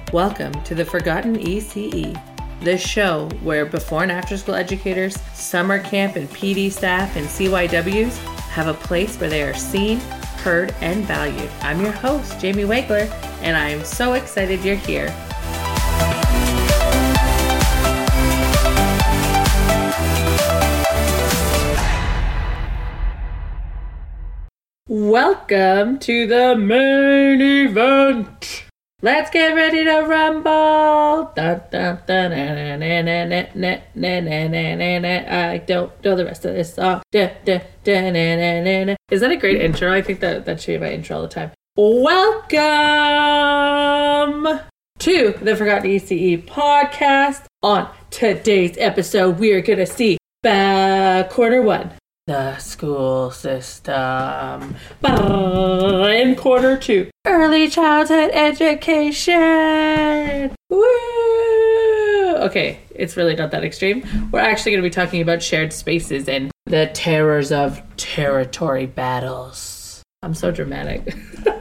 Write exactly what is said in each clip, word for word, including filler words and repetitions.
Welcome to the Forgotten E C E, the show where before and after school educators, summer camp and P D staff and C Y Ws have a place where they are seen, heard, and valued. I'm your host, Jamie Wegler, and I am so excited you're here. Welcome to the main event. Let's get ready to rumble. Dun, dun, dun, na, na, na, na, na, na, na, na, na, na. I don't know the rest of this song. Dun, dun, dun, na, na, na, na. Is that a great intro? I think that that should be my intro all the time. Welcome to the Forgotten E C E podcast. On today's episode, we are going to see back quarter one. The school system. In quarter two, early childhood education. Woo! Okay, it's really not that extreme. We're actually going to be talking about shared spaces and the terrors of territory battles. I'm so dramatic.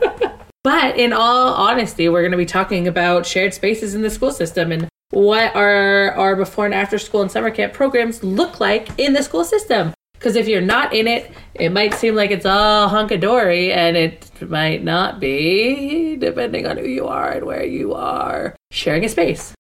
But in all honesty, we're going to be talking about shared spaces in the school system and what our, our before and after school and summer camp programs look like in the school system. Because if you're not in it, it might seem like it's all hunky-dory, and it might not be, depending on who you are and where you are sharing a space.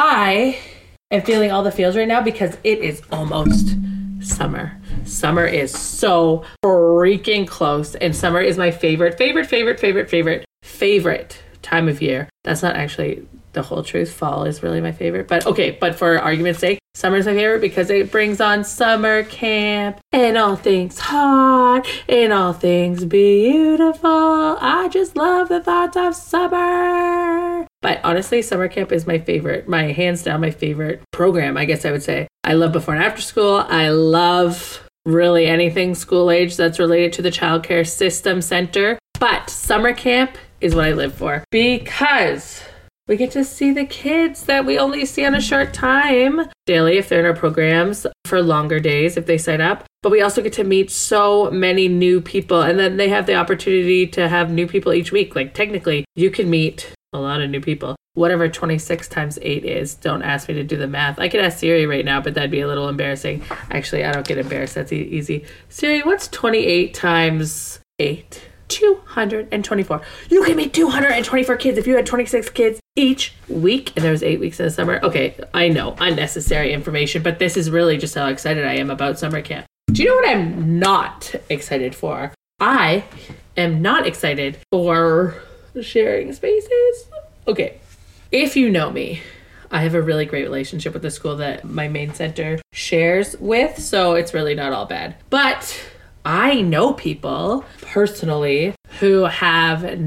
I am feeling all the feels right now because it is almost summer. Summer is so freaking close, and summer is my favorite, favorite, favorite, favorite, favorite, favorite time of year. That's not actually the whole truth. Fall is really my favorite. But okay, but for argument's sake, summer is my favorite because it brings on summer camp and all things hot and all things beautiful. I just love the thoughts of summer. But honestly, summer camp is my favorite, my hands down, my favorite program, I guess I would say. I love before and after school. I love really anything school age that's related to the childcare system center. But summer camp is what I live for because we get to see the kids that we only see on a short time daily if they're in our programs for longer days if they sign up. But we also get to meet so many new people, and then they have the opportunity to have new people each week. Like technically, you can meet a lot of new people. Whatever twenty-six times eight is, don't ask me to do the math. I could ask Siri right now, but that'd be a little embarrassing. Actually, I don't get embarrassed. That's e- easy. Siri, what's twenty-eight times eight? two hundred twenty-four. You can meet two hundred twenty-four kids if you had twenty-six kids each week, and there was eight weeks in the summer. Okay, I know, unnecessary information, but this is really just how excited I am about summer camp. Do you know what I'm not excited for? I am not excited for sharing spaces. Okay, if you know me, I have a really great relationship with the school that my main center shares with, so it's really not all bad. But I know people personally who have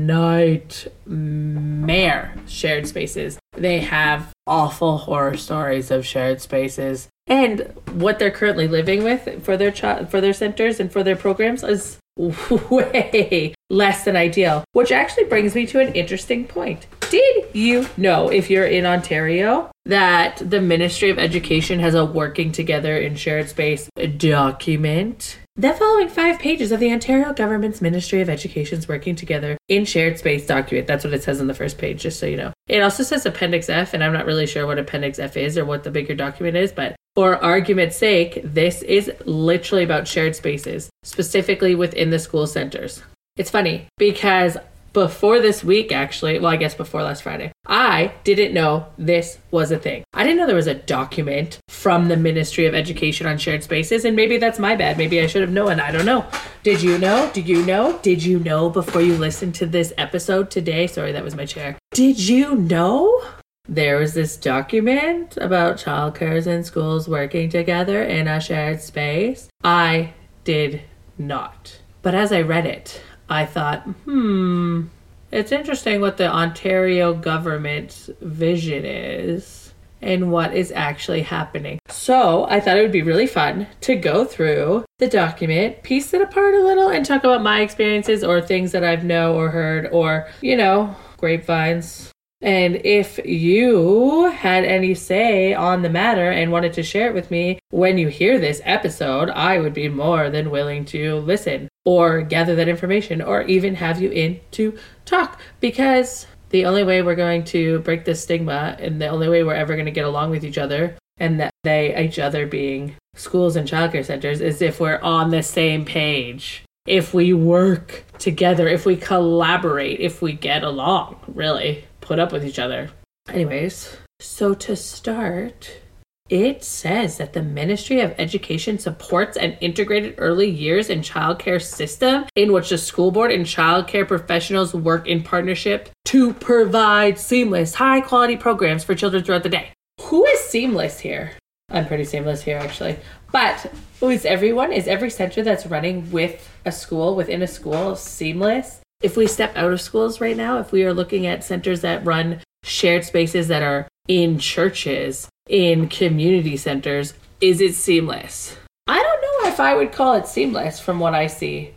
nightmare shared spaces. They have awful horror stories of shared spaces. And what they're currently living with for their ch- for their centers and for their programs is way less than ideal. Which actually brings me to an interesting point. Did you know, if you're in Ontario, that the Ministry of Education has a working together in shared space document? The following five pages of the Ontario government's Ministry of Education's working together in shared space document. That's what it says on the first page, just so you know. It also says Appendix F, and I'm not really sure what Appendix F is or what the bigger document is, but for argument's sake, this is literally about shared spaces, specifically within the school centers. It's funny because before this week, actually, well, I guess before last Friday, I didn't know this was a thing. I didn't know there was a document from the Ministry of Education on shared spaces, and maybe that's my bad. Maybe I should have known. I don't know. Did you know? Did you know? Did you know before you listened to this episode today? Sorry, that was my chair. Did you know there was this document about childcares and schools working together in a shared space? I did not. But as I read it, I thought, hmm, it's interesting what the Ontario government's vision is and what is actually happening. So I thought it would be really fun to go through the document, piece it apart a little, and talk about my experiences or things that I've know or heard or, you know, grapevines. And if you had any say on the matter and wanted to share it with me when you hear this episode, I would be more than willing to listen or gather that information or even have you in to talk, because the only way we're going to break this stigma and the only way we're ever going to get along with each other, and that they, each other being schools and childcare centers, is if we're on the same page, if we work together, if we collaborate, if we get along, really put up with each other. Anyways, so to start, it says that the Ministry of Education supports an integrated early years and childcare system in which the school board and childcare professionals work in partnership to provide seamless, high-quality programs for children throughout the day. Who is seamless here? I'm pretty seamless here, actually. But is everyone, is every center that's running with a school, within a school, seamless? If we step out of schools right now, if we are looking at centers that run shared spaces that are in churches, in community centers, is it seamless? I don't know if I would call it seamless from what I see.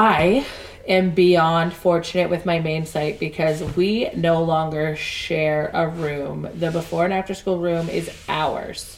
I am beyond fortunate with my main site because we no longer share a room. The before and after school room is ours.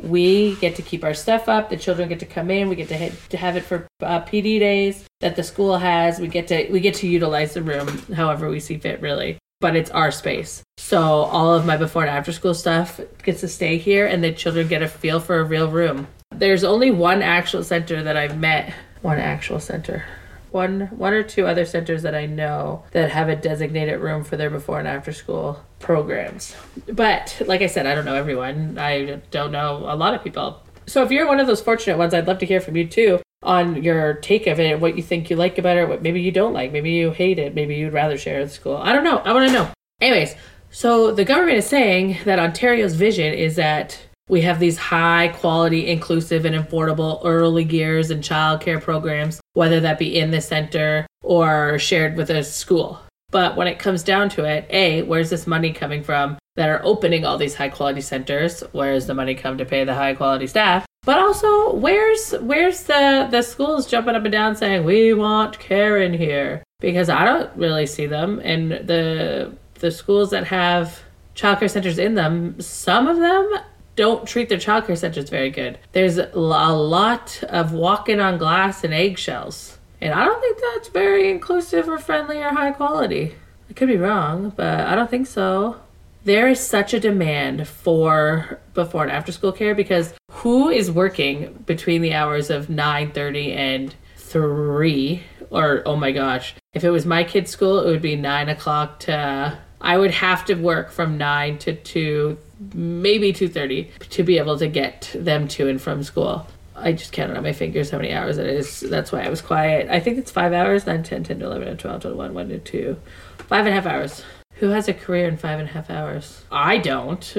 We get to keep our stuff up. The children get to come in. We get to, hit, to have it for uh, P D days that the school has. We get to we get to utilize the room however we see fit, really. But it's our space. So all of my before and after school stuff gets to stay here, and the children get a feel for a real room. There's only one actual center that I've met. One actual center. One, one or two other centers that I know that have a designated room for their before and after school programs. But like I said, I don't know everyone. I don't know a lot of people. So if you're one of those fortunate ones, I'd love to hear from you too on your take of it, what you think you like about it, what maybe you don't like, maybe you hate it, maybe you'd rather share with school. I don't know. I want to know. Anyways, so the government is saying that Ontario's vision is that we have these high quality, inclusive and affordable early years and childcare programs, whether that be in the center or shared with a school. But when it comes down to it, A, where's this money coming from that are opening all these high quality centers? Where's the money come to pay the high quality staff? But also, where's where's the, the schools jumping up and down saying, we want care in here? Because I don't really see them. And the the schools that have childcare centers in them, some of them don't treat their childcare centers very good. There's a lot of walking on glass and eggshells. And I don't think that's very inclusive or friendly or high quality. I could be wrong, but I don't think so. There is such a demand for before and after school care because who is working between the hours of nine thirty and three? Or, oh my gosh, if it was my kid's school, it would be nine o'clock to... I would have to work from nine to two, maybe two thirty to be able to get them to and from school. I just counted on my fingers how many hours it is. That's why I was quiet. I think it's five hours, nine, ten, ten, eleven, twelve, twenty-one, one to two. Five and a half hours. Who has a career in five and a half hours? I don't.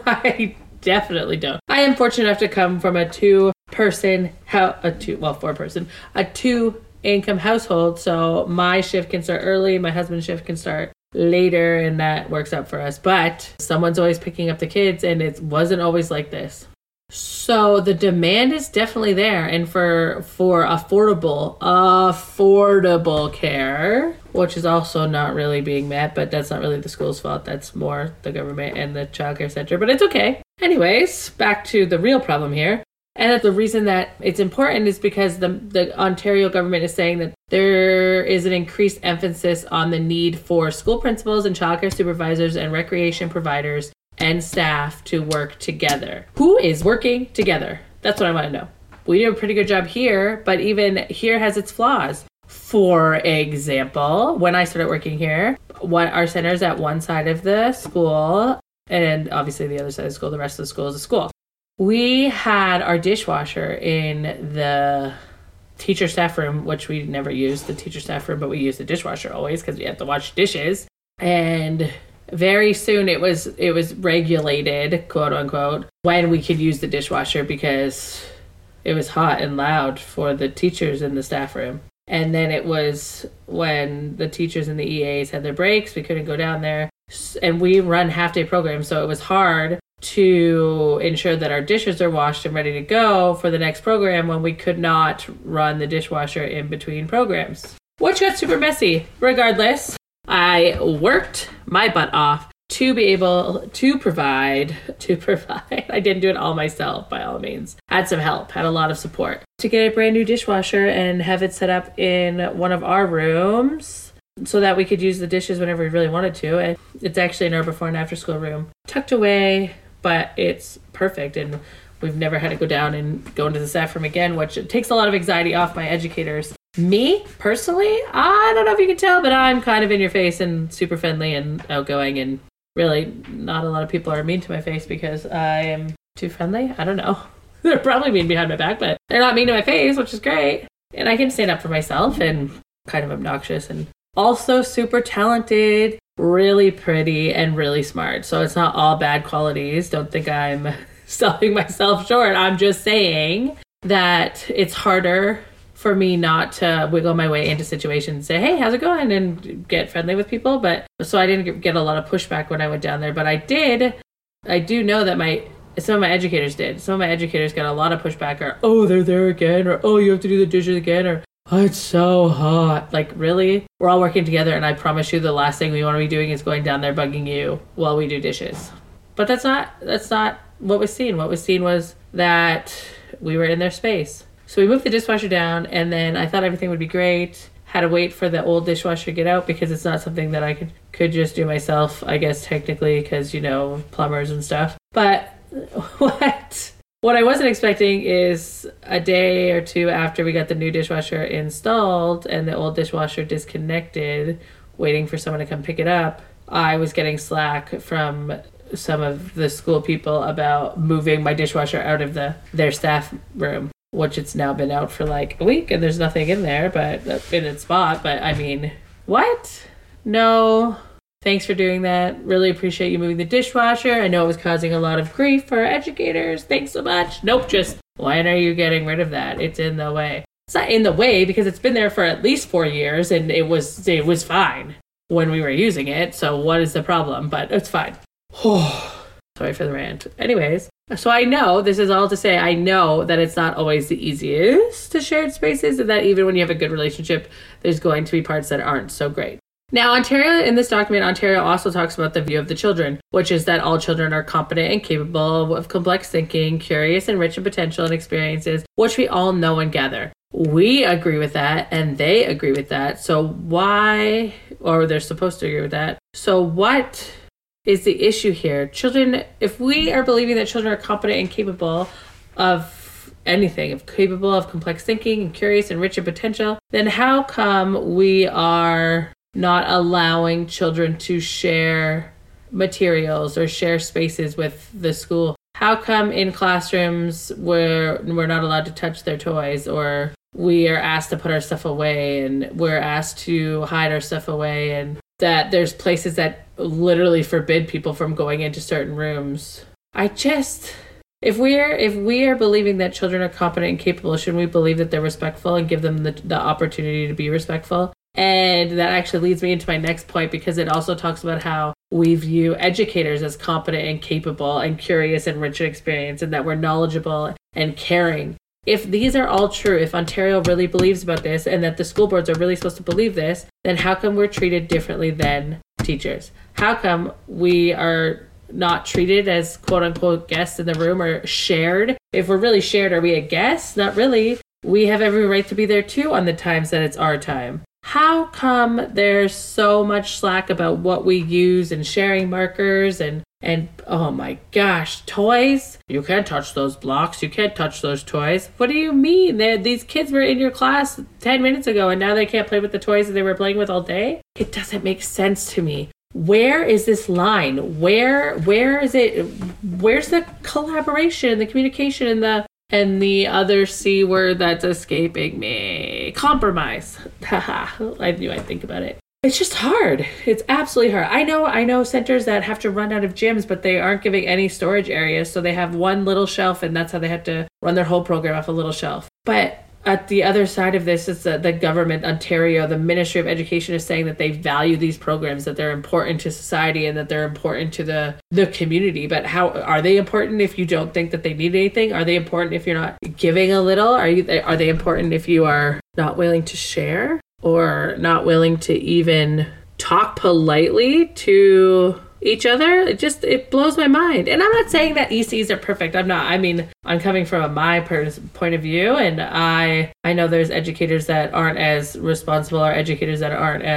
I definitely don't. I am fortunate enough to come from a two-person, ho- a two, well, four-person, a two-income household. So my shift can start early. My husband's shift can start later, and that works out for us. But someone's always picking up the kids, and it wasn't always like this. So the demand is definitely there, and for for affordable, affordable care, which is also not really being met, but that's not really the school's fault. That's more the government and the childcare center, but it's okay. Anyways, back to the real problem here. And that the reason that it's important is because the the Ontario government is saying that there is an increased emphasis on the need for school principals and childcare supervisors and recreation providers and staff to work together. Who is working together? That's what I want to know. We do a pretty good job here, but even here has its flaws. For example, when I started working here, what our center is at one side of the school, and obviously the other side of the school, the rest of the school is a school. We had our dishwasher in the teacher staff room, which we never used the teacher staff room, but we used the dishwasher always because we had to wash dishes. And very soon it was it was regulated, quote unquote, when we could use the dishwasher because it was hot and loud for the teachers in the staff room. And then it was when the teachers and the E As had their breaks, we couldn't go down there. And we run half-day programs, so it was hard to ensure that our dishes are washed and ready to go for the next program when we could not run the dishwasher in between programs, which got super messy. Regardless, I worked my butt off to be able to provide, to provide. I didn't do it all myself, by all means. Had some help, had a lot of support to get a brand new dishwasher and have it set up in one of our rooms. so that we could use the dishes whenever we really wanted to. And it's actually in our before and after school room, tucked away, but it's perfect. And we've never had to go down and go into the staff room again, which takes a lot of anxiety off my educators. Me, personally, I don't know if you can tell, but I'm kind of in your face and super friendly and outgoing, and really not a lot of people are mean to my face because I am too friendly. I don't know. They're probably mean behind my back, but they're not mean to my face, which is great. And I can stand up for myself, and kind of obnoxious and also super talented, really pretty, and really smart. So it's not all bad qualities. Don't think I'm selling myself short. I'm just saying that it's harder for me not to wiggle my way into situations and say, hey, how's it going? And get friendly with people. But so I didn't get a lot of pushback when I went down there, but I did. I do know that my, some of my educators did. Some of my educators got a lot of pushback, or, oh, they're there again, or, oh, you have to do the dishes again, or, oh, it's so hot. Like, really? We're all working together, and I promise you the last thing we want to be doing is going down there bugging you while we do dishes. But that's not, that's not what was seen. What was seen was that we were in their space. So we moved the dishwasher down, and then I thought everything would be great. Had to wait for the old dishwasher to get out because it's not something that I could, could just do myself, I guess, technically, because, you know, plumbers and stuff. But what what I wasn't expecting is a day or two after we got the new dishwasher installed and the old dishwasher disconnected, waiting for someone to come pick it up, I was getting slack from some of the school people about moving my dishwasher out of the their staff room, which it's now been out for like a week and there's nothing in there, but in its spot. But I mean, what? No, thanks for doing that. Really appreciate you moving the dishwasher. I know it was causing a lot of grief for our educators. Thanks so much. Nope, just when are you getting rid of that? It's in the way. It's not in the way because it's been there for at least four years and it was it was fine when we were using it. So what is the problem? But it's fine. Sorry for the rant. Anyways, so I know, this is all to say, I know that it's not always the easiest to shared spaces, and that even when you have a good relationship, there's going to be parts that aren't so great. Now, Ontario, in this document, Ontario also talks about the view of the children, which is that all children are competent and capable of complex thinking, curious and rich in potential and experiences, which we all know and gather. We agree with that, and they agree with that. So why, or they're supposed to agree with that. So what is the issue here? Children, if we are believing that children are competent and capable of anything, of capable of complex thinking and curious and rich in potential, then how come we are not allowing children to share materials or share spaces with the school? How come in classrooms where we're not allowed to touch their toys, or we are asked to put our stuff away and we're asked to hide our stuff away, and that there's places that literally forbid people from going into certain rooms? I just, if we're if we are believing that children are competent and capable, shouldn't we believe that they're respectful and give them the, the opportunity to be respectful? And that actually leads me into my next point, because it also talks about how we view educators as competent and capable and curious and rich in experience, and that we're knowledgeable and caring. If these are all true, if Ontario really believes about this and that the school boards are really supposed to believe this, then how come we're treated differently than teachers? How come we are not treated as quote unquote guests in the room, or shared? If we're really shared, are we a guest? Not really. We have every right to be there too on the times that it's our time. How come there's so much slack about what we use and sharing markers and And, oh my gosh, toys? You can't touch those blocks. You can't touch those toys. What do you mean? They're, these kids were in your class ten minutes ago and now they can't play with the toys that they were playing with all day? It doesn't make sense to me. Where is this line? Where, where is it? Where's the collaboration, the communication, and the, and the other C word that's escaping me? Compromise. Haha, I knew I'd think about it. It's just hard. It's absolutely hard. I know I know centers that have to run out of gyms, but they aren't giving any storage areas. So they have one little shelf, and that's how they have to run their whole program off a little shelf. But at the other side of this is the, the government, Ontario, the Ministry of Education is saying that they value these programs, that they're important to society and that they're important to the, the community. But how are they important if you don't think that they need anything? Are they important if you're not giving a little? Are you? Are they important if you are not willing to share? Or not willing to even talk politely to each other? It just, it blows my mind. And I'm not saying that E Cs are perfect. I'm not. I mean, I'm coming from a, my pers- point of view, and I I know there's educators that aren't as responsible, or educators that aren't as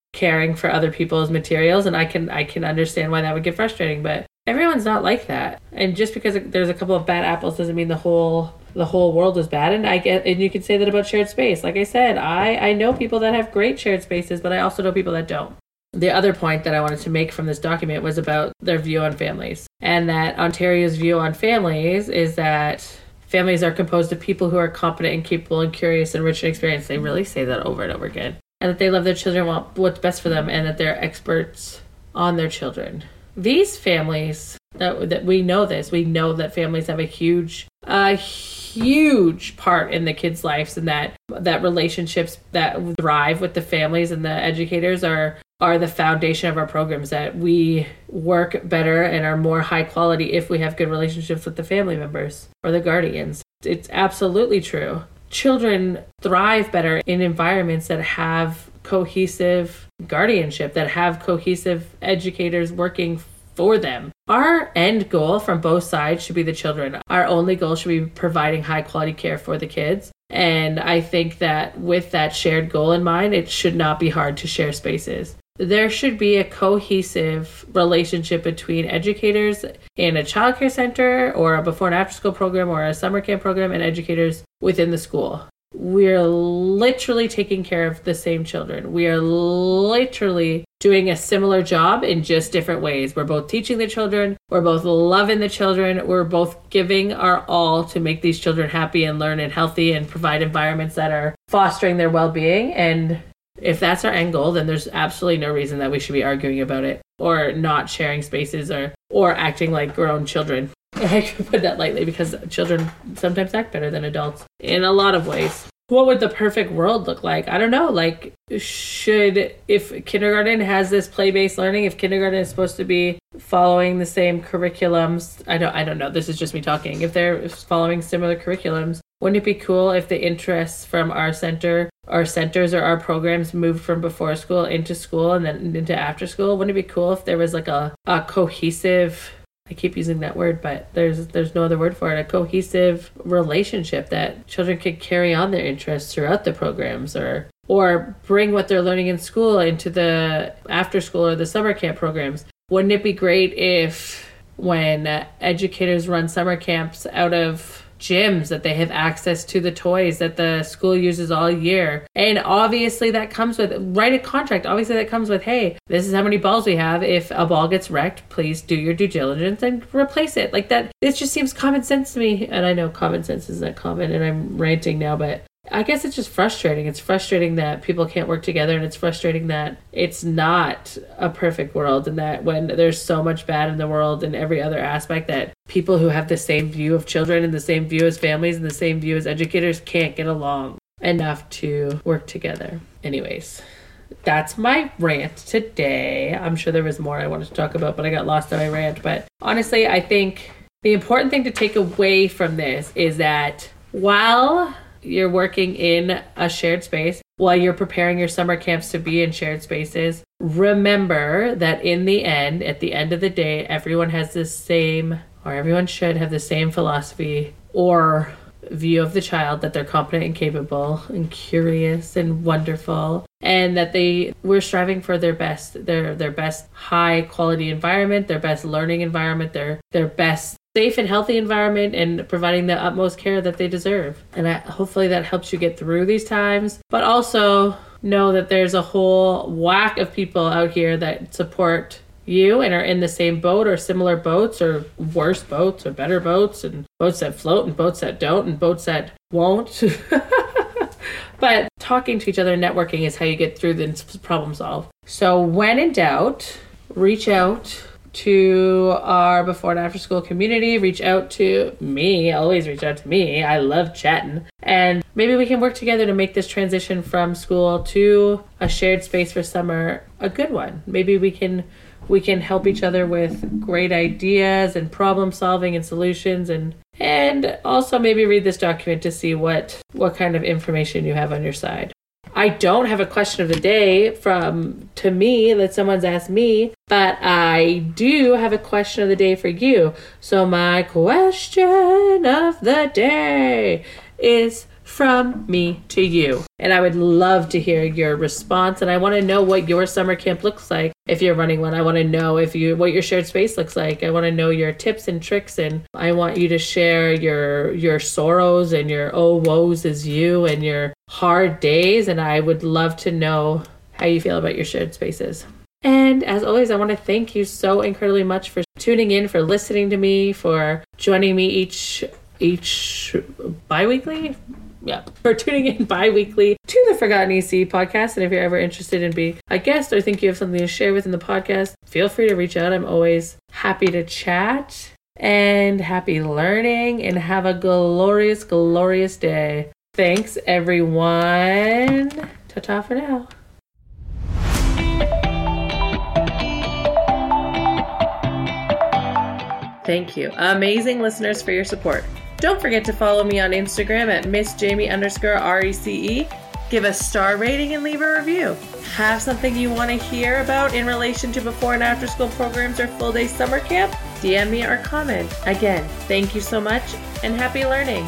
caring for other people's materials, and I can I can understand why that would get frustrating, but everyone's not like that. And just because there's a couple of bad apples doesn't mean the whole the whole world is bad. And I get, and you can say that about shared space. Like I said, I I know people that have great shared spaces, but I also know people that don't. The other point that I wanted to make from this document was about their view on families, and that Ontario's view on families is that families are composed of people who are competent and capable and curious and rich in experience. They really say that over and over again. And that they love their children, want what's best for them, and that they're experts on their children. These families, that, that we know this, we know that families have a huge, a huge part in the kids' lives, and that that relationships that thrive with the families and the educators are are the foundation of our programs, that we work better and are more high quality if we have good relationships with the family members or the guardians. It's absolutely true. Children thrive better in environments that have cohesive guardianship, that have cohesive educators working for them. Our end goal from both sides should be the children. Our only goal should be providing high quality care for the kids. And I think that with that shared goal in mind, it should not be hard to share spaces. There should be a cohesive relationship between educators in a childcare center or a before and after school program or a summer camp program and educators within the school. We're literally taking care of the same children. We are literally doing a similar job in just different ways. We're both teaching the children. We're both loving the children. We're both giving our all to make these children happy and learn and healthy and provide environments that are fostering their well-being. And if that's our end goal, then there's absolutely no reason that we should be arguing about it or not sharing spaces or, or acting like grown children. I put that lightly because children sometimes act better than adults in a lot of ways. What would the perfect world look like? I don't know. Like, should, if kindergarten has this play-based learning, if kindergarten is supposed to be following the same curriculums, I don't, I don't know. This is just me talking. If they're following similar curriculums, wouldn't it be cool if the interests from our center, our centers or our programs moved from before school into school and then into after school? Wouldn't it be cool if there was like a, a cohesive, I keep using that word, but there's there's no other word for it, a cohesive relationship that children could carry on their interests throughout the programs or or bring what they're learning in school into the after school or the summer camp programs? Wouldn't it be great if when uh, educators run summer camps out of gyms, that they have access to the toys that the school uses all year? And obviously that comes with, write a contract. Obviously that comes with, hey, this is how many balls we have. If a ball gets wrecked, please do your due diligence and replace it. Like that, it just seems common sense to me. And I know common sense isn't common and I'm ranting now, but I guess it's just frustrating. It's frustrating that people can't work together, and it's frustrating that it's not a perfect world, and that when there's so much bad in the world in every other aspect, that people who have the same view of children and the same view as families and the same view as educators can't get along enough to work together. Anyways, that's my rant today. I'm sure there was more I wanted to talk about, but I got lost in my rant. But honestly, I think the important thing to take away from this is that while you're working in a shared space, while you're preparing your summer camps to be in shared spaces, remember that in the end, at the end of the day, everyone has the same, or everyone should have the same philosophy or view of the child, that they're competent and capable and curious and wonderful, and that they we're striving for their best, their their best high quality environment, their best learning environment, their their best safe and healthy environment, and providing the utmost care that they deserve. And I, hopefully that helps you get through these times, but also know that there's a whole whack of people out here that support you and are in the same boat or similar boats or worse boats or better boats, and boats that float and boats that don't and boats that won't. But talking to each other and networking is how you get through the problem solve. So when in doubt, reach out to our before and after school community, reach out to me, always reach out to me. I love chatting. And maybe we can work together to make this transition from school to a shared space for summer a good one. Maybe we can we can help each other with great ideas and problem solving and solutions, and and also maybe read this document to see what what kind of information you have on your side. I don't have a question of the day from to me that someone's asked me, but I do have a question of the day for you. So my question of the day is from me to you. And I would love to hear your response. And I want to know what your summer camp looks like. If you're running one, I want to know if you what your shared space looks like. I want to know your tips and tricks, and I want you to share your your sorrows and your oh woes as you and your hard days. And I would love to know how you feel about your shared spaces. And as always, I want to thank you so incredibly much for tuning in, for listening to me, for joining me each each bi-weekly. Yeah, for tuning in bi-weekly to the Forgotten E C podcast. And if you're ever interested in being a guest or think you have something to share within the podcast, feel free to reach out. I'm always happy to chat, and happy learning, and have a glorious, glorious day. Thanks, everyone. Ta-ta for now. Thank you, amazing listeners, for your support. Don't forget to follow me on Instagram at Miss Jamie underscore R E C E. Give a star rating and leave a review. Have something you want to hear about in relation to before and after school programs or full day summer camp? D M me or comment. Again, thank you so much and happy learning.